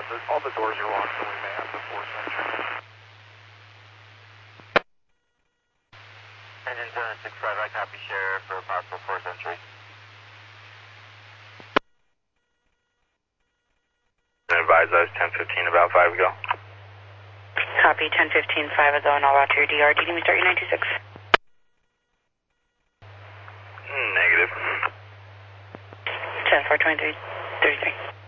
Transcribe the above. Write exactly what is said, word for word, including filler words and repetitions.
the, all the doors are locked, so we may have to force entry. Engine seven six five, I copy sheriff for possible force entry. Advise us ten fifteen, about five ago. Copy, ten fifteen, five ago, and I'll route to your D R. D D, we start your nine two six. Negative. ten four twenty-three thirty-three.